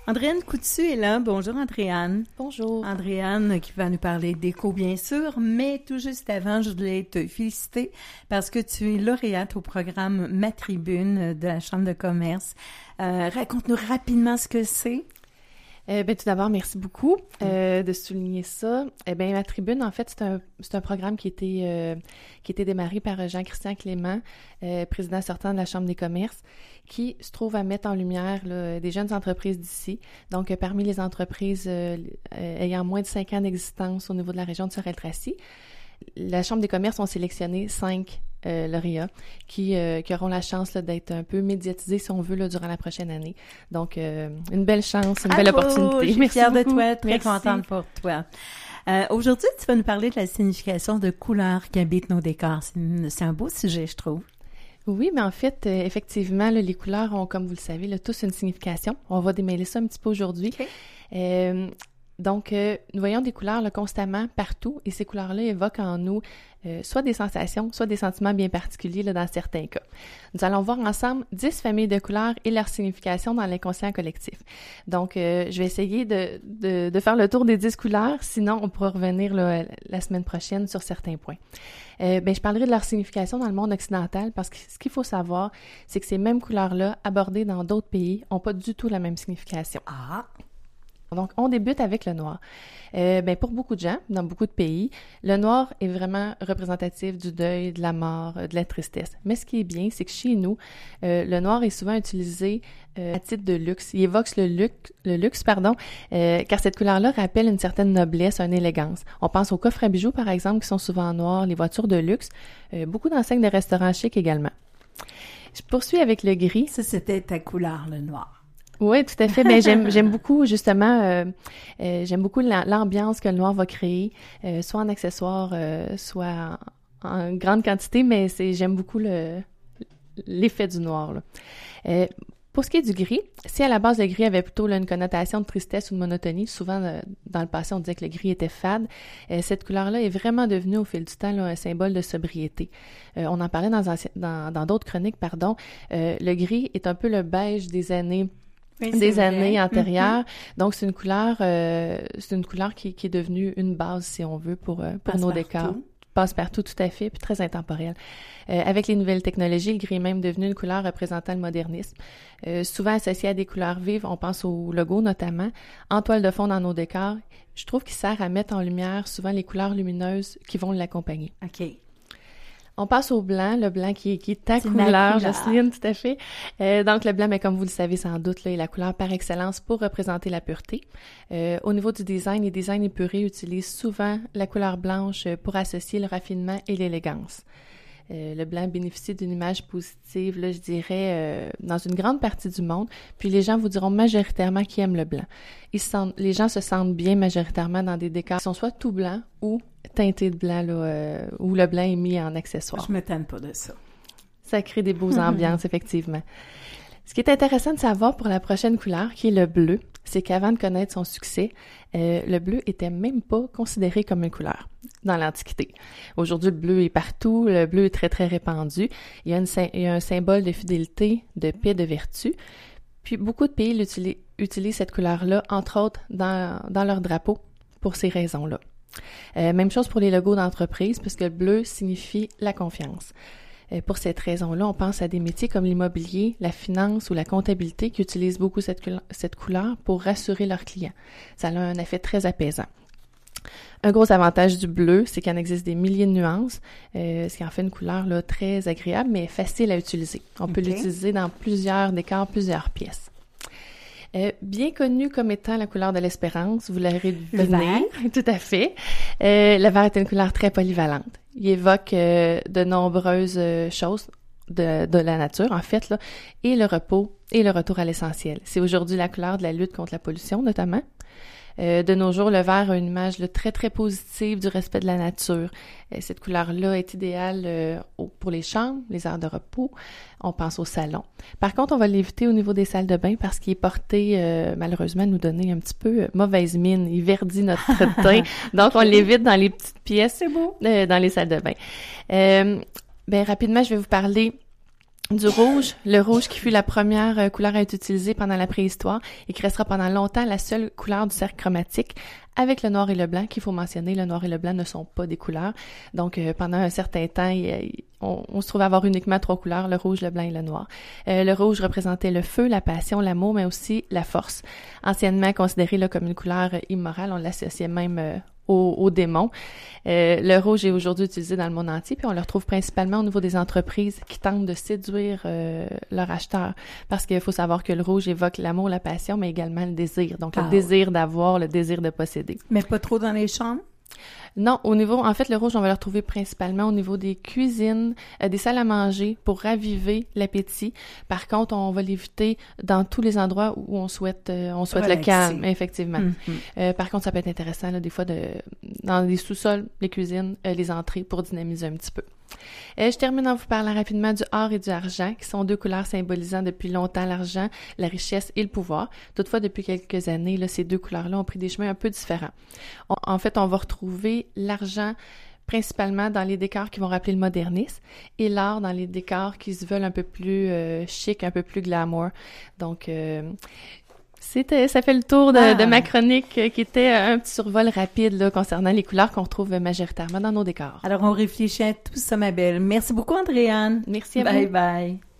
Andréane Coutu est là. Bonjour Andréane. Bonjour. Andréane qui va nous parler d'éco bien sûr, mais tout juste avant, je voulais te féliciter parce que tu es lauréate au programme Ma Tribune de la Chambre de commerce. Raconte-nous rapidement ce que c'est. Tout d'abord, merci beaucoup de souligner ça. Ma Tribune, en fait, c'est un programme qui était démarré par Jean-Christian Clément, président sortant de la Chambre des commerces, qui se trouve à mettre en lumière là, des jeunes entreprises d'ici. Donc, parmi les entreprises ayant moins de 5 ans d'existence au niveau de la région de Sorel-Tracy, la Chambre des commerces ont sélectionné 5 lauréats qui auront la chance là, d'être un peu médiatisés, si on veut, là, durant la prochaine année. Donc, une belle chance, une belle opportunité. Je suis Merci fière de beaucoup. toi, très Merci. contente pour toi. Aujourd'hui, tu vas nous parler de la signification de couleurs qui habitent nos décors. C'est un beau sujet, je trouve. Oui, mais en fait, effectivement, là, les couleurs ont, comme vous le savez, là, tous une signification. On va démêler ça un petit peu aujourd'hui. Okay. Donc, nous voyons des couleurs là, constamment partout et ces couleurs-là évoquent en nous soit des sensations, soit des sentiments bien particuliers là, dans certains cas. Nous allons voir ensemble 10 familles de couleurs et leur signification dans l'inconscient collectif. Donc, je vais essayer de faire le tour des 10 couleurs, sinon on pourra revenir là, la semaine prochaine sur certains points. Je parlerai de leur signification dans le monde occidental parce que ce qu'il faut savoir, c'est que ces mêmes couleurs-là, abordées dans d'autres pays, n'ont pas du tout la même signification. Ah! Donc, on débute avec le noir. Pour beaucoup de gens, dans beaucoup de pays, le noir est vraiment représentatif du deuil, de la mort, de la tristesse. Mais ce qui est bien, c'est que chez nous, le noir est souvent utilisé à titre de luxe. Il évoque le luxe, car cette couleur-là rappelle une certaine noblesse, une élégance. On pense aux coffres à bijoux, par exemple, qui sont souvent en noir, les voitures de luxe, beaucoup d'enseignes de restaurants chics également. Je poursuis avec le gris. Ça, c'était ta couleur, le noir. Oui, tout à fait. Ben j'aime beaucoup justement, j'aime beaucoup l'ambiance que le noir va créer, soit en accessoires, soit en grande quantité, mais j'aime beaucoup l'effet du noir, là. Pour ce qui est du gris, si à la base le gris avait plutôt là, une connotation de tristesse ou de monotonie, souvent dans le passé on disait que le gris était fade, cette couleur-là est vraiment devenue au fil du temps là, un symbole de sobriété. On en parlait dans d'autres chroniques, le gris est un peu le beige des années antérieures. Donc, c'est une couleur qui est devenue une base, si on veut, pour nos décors. Passe-partout, tout à fait, puis très intemporelle. Avec les nouvelles technologies, le gris est même devenu une couleur représentant le modernisme. Souvent associé à des couleurs vives, on pense au logo notamment, en toile de fond dans nos décors. Je trouve qu'il sert à mettre en lumière souvent les couleurs lumineuses qui vont l'accompagner. OK. On passe au blanc, le blanc qui est ta couleur, Jocelyne, tout à fait. Donc, le blanc, mais comme vous le savez sans doute, là, est la couleur par excellence pour représenter la pureté. Au niveau du design, les designs épurés utilisent souvent la couleur blanche pour associer le raffinement et l'élégance. Le blanc bénéficie d'une image positive, là, je dirais, dans une grande partie du monde. Puis les gens vous diront majoritairement qu'ils aiment le blanc. Les gens se sentent bien majoritairement dans des décors qui sont soit tout blancs ou teintés de blanc, là, où le blanc est mis en accessoire. Je m'étonne pas de ça. Ça crée des beaux ambiances, effectivement. Ce qui est intéressant de savoir pour la prochaine couleur, qui est le bleu, c'est qu'avant de connaître son succès, le bleu était même pas considéré comme une couleur dans l'Antiquité. Aujourd'hui, le bleu est partout, le bleu est très, très répandu. Il y a un symbole de fidélité, de paix, de vertu. Puis, beaucoup de pays utilisent cette couleur-là, entre autres, dans leur drapeau, pour ces raisons-là. Même chose pour les logos d'entreprise, puisque le bleu signifie la confiance. Pour cette raison-là, on pense à des métiers comme l'immobilier, la finance ou la comptabilité qui utilisent beaucoup cette couleur pour rassurer leurs clients. Ça a un effet très apaisant. Un gros avantage du bleu, c'est qu'il en existe des milliers de nuances, ce qui en fait une couleur là, très agréable, mais facile à utiliser. On peut l'utiliser dans plusieurs décors, plusieurs pièces. Bien connu comme étant la couleur de l'espérance, vous l'aurez deviné. Le vert. Tout à fait. Le vert est une couleur très polyvalente. Il évoque de nombreuses choses de la nature, en fait, là, et le repos et le retour à l'essentiel. C'est aujourd'hui la couleur de la lutte contre la pollution, notamment. De nos jours, le vert a une image là, très, très positive du respect de la nature. Cette couleur-là est idéale pour les chambres, les aires de repos. On pense au salon. Par contre, on va l'éviter au niveau des salles de bain parce qu'il est porté, malheureusement, à nous donner un petit peu mauvaise mine. Il verdit notre teint. Donc, on l'évite dans les petites pièces. C'est beau. Dans les salles de bain. Rapidement, je vais vous parler Du rouge, le rouge qui fut la première couleur à être utilisée pendant la préhistoire et qui restera pendant longtemps la seule couleur du cercle chromatique, avec le noir et le blanc, qu'il faut mentionner, le noir et le blanc ne sont pas des couleurs. Donc, pendant un certain temps, on se trouvait à avoir uniquement 3 couleurs, le rouge, le blanc et le noir. Le rouge représentait le feu, la passion, l'amour, mais aussi la force. Anciennement considéré là, comme une couleur immorale, on l'associait même aux démons. Le rouge est aujourd'hui utilisé dans le monde entier, puis on le retrouve principalement au niveau des entreprises qui tentent de séduire leurs acheteurs, parce qu'il faut savoir que le rouge évoque l'amour, la passion, mais également le désir. Donc, le désir d'avoir, le désir de posséder. Mais pas trop dans les chambres? Non, en fait, le rouge, on va le retrouver principalement au niveau des cuisines, des salles à manger pour raviver l'appétit. Par contre, on va l'éviter dans tous les endroits où on souhaite le calme, effectivement. Par contre, ça peut être intéressant, là, des fois, dans les sous-sols, les cuisines, les entrées pour dynamiser un petit peu. Je termine en vous parlant rapidement du or et du argent, qui sont 2 couleurs symbolisant depuis longtemps l'argent, la richesse et le pouvoir. Toutefois, depuis quelques années, là, ces 2 couleurs-là ont pris des chemins un peu différents. En fait, on va retrouver l'argent principalement dans les décors qui vont rappeler le modernisme et l'or dans les décors qui se veulent un peu plus chic, un peu plus glamour. Donc, ça fait le tour de ma chronique qui était un petit survol rapide là, concernant les couleurs qu'on retrouve majoritairement dans nos décors. Alors, on réfléchit à tout ça, ma belle. Merci beaucoup, Andréane. Merci à vous. Bye bye.